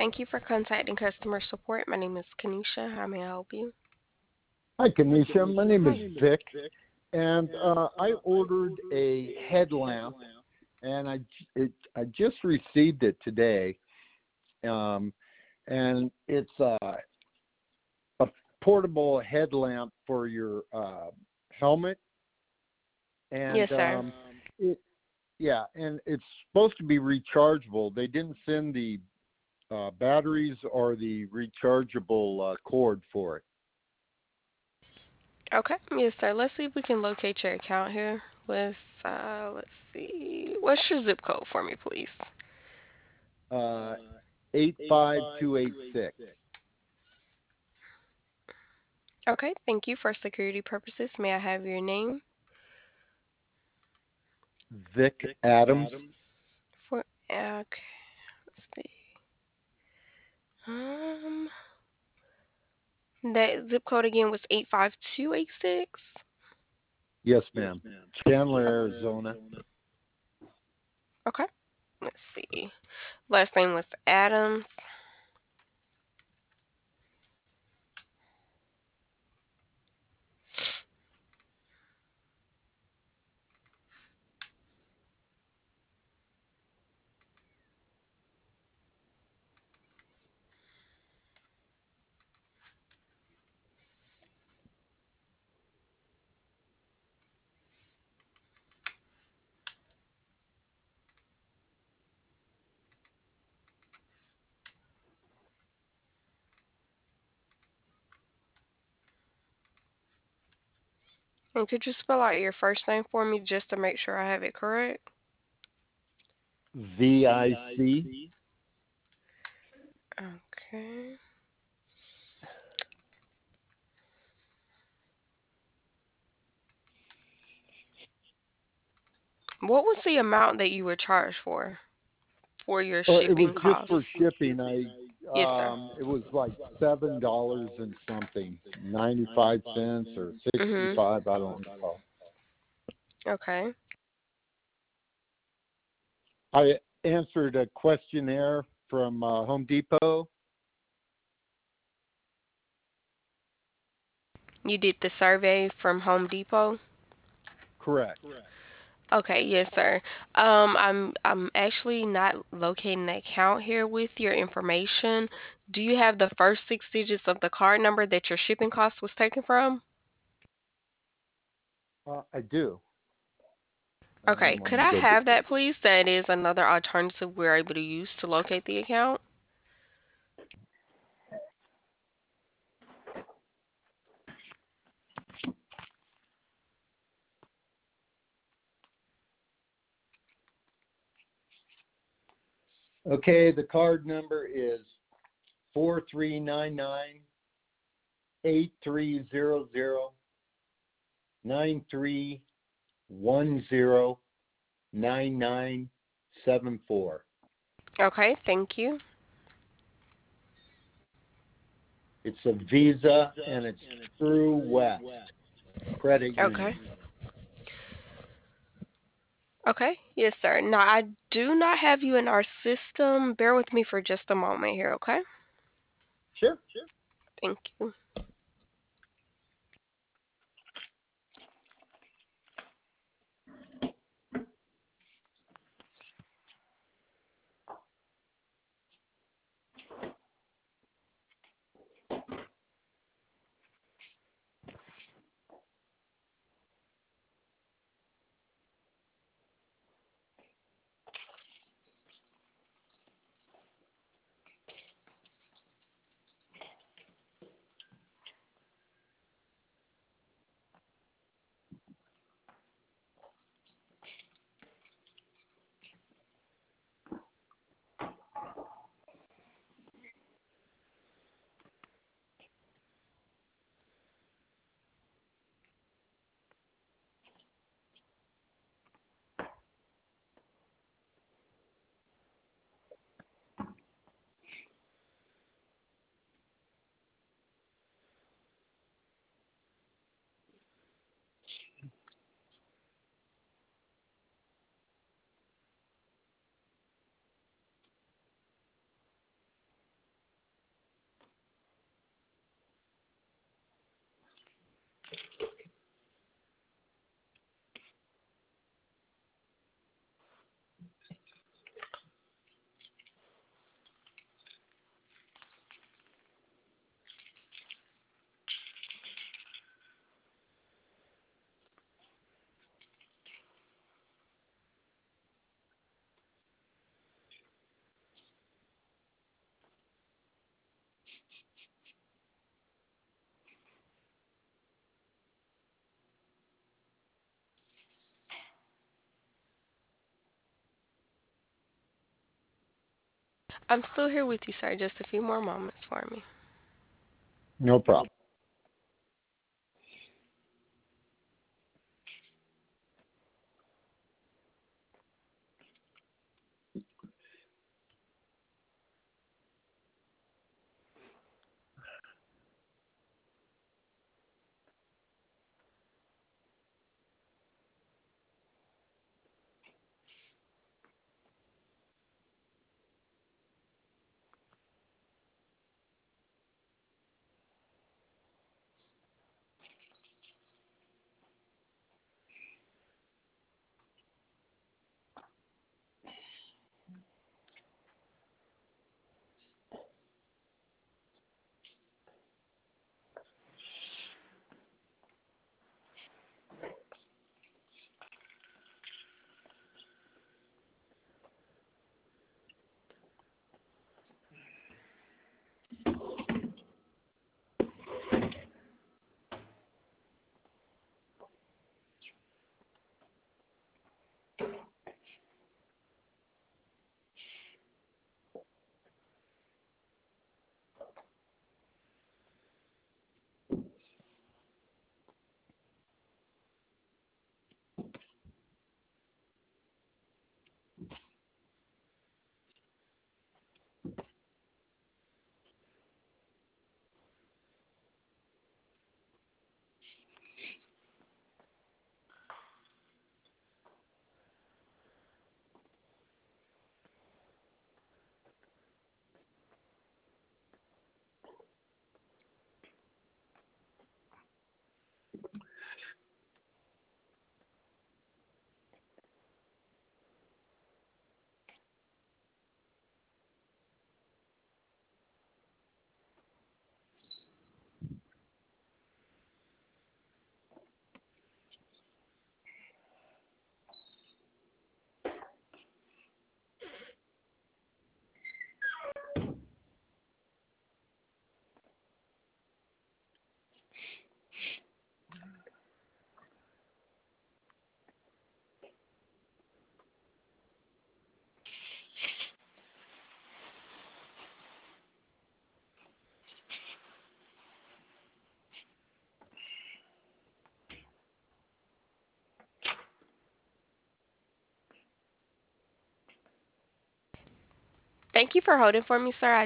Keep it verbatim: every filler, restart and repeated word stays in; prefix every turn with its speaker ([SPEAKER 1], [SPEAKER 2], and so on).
[SPEAKER 1] Thank you for contacting customer support. My name is Kanisha. How may I help you?
[SPEAKER 2] Hi, Kanisha. My name is Vic, and uh, I ordered a headlamp, and I j- it, I just received it today, um, and it's uh, a portable headlamp for your uh, helmet, and
[SPEAKER 1] Yes, sir.
[SPEAKER 2] um, it yeah, and it's supposed to be rechargeable. They didn't send the uh, batteries or the rechargeable uh, cord for it.
[SPEAKER 1] Okay. Yes, sir. Let's see if we can locate your account here with, uh, let's see. What's your zip code for me, please?
[SPEAKER 2] Uh, eight five two eight six.
[SPEAKER 1] Okay. Thank you. For security purposes, may I have your name?
[SPEAKER 2] Vic Adams.
[SPEAKER 1] For, okay. Let's see. Um, that zip code again was eight five two eight six.
[SPEAKER 2] Yes, ma'am. Chandler, Arizona.
[SPEAKER 1] Okay. Let's see. Last name was Adams. And could you spell out your first name for me just to make sure I have it correct?
[SPEAKER 2] V I C.
[SPEAKER 1] Okay. What was the amount that you were charged for for your
[SPEAKER 2] Oh, it was
[SPEAKER 1] shipping
[SPEAKER 2] just for
[SPEAKER 1] costs?
[SPEAKER 2] shipping. I
[SPEAKER 1] Yes, sir.
[SPEAKER 2] um, it was like seven dollars and something, ninety five cents or sixty
[SPEAKER 1] Mm-hmm.
[SPEAKER 2] five. I don't know.
[SPEAKER 1] Okay.
[SPEAKER 2] I answered a questionnaire from uh, Home Depot.
[SPEAKER 1] You did the survey from Home Depot?
[SPEAKER 2] Correct.
[SPEAKER 1] Okay, yes, sir. Um, I'm I'm actually not locating the account here with your information. Do you have the first six digits of the card number that your shipping cost was taken from?
[SPEAKER 2] Uh, I do.
[SPEAKER 1] Okay,
[SPEAKER 2] Um, let
[SPEAKER 1] could
[SPEAKER 2] me
[SPEAKER 1] I
[SPEAKER 2] go get
[SPEAKER 1] have that, please? That is another alternative we're able to use to locate the account.
[SPEAKER 2] Okay, the card number is four three nine nine eight three zero zero nine three one zero nine nine seven four.
[SPEAKER 1] Okay, thank you.
[SPEAKER 2] It's a Visa and it's True West Credit
[SPEAKER 1] Okay.
[SPEAKER 2] Union.
[SPEAKER 1] Okay, yes, sir. Now, I do not have you in our system. Bear with me for just a moment here, okay?
[SPEAKER 2] Sure.
[SPEAKER 1] Thank you. I'm still here with you, sir. Just a few more moments for me.
[SPEAKER 2] No problem.
[SPEAKER 1] Thank you for holding for me, sir. I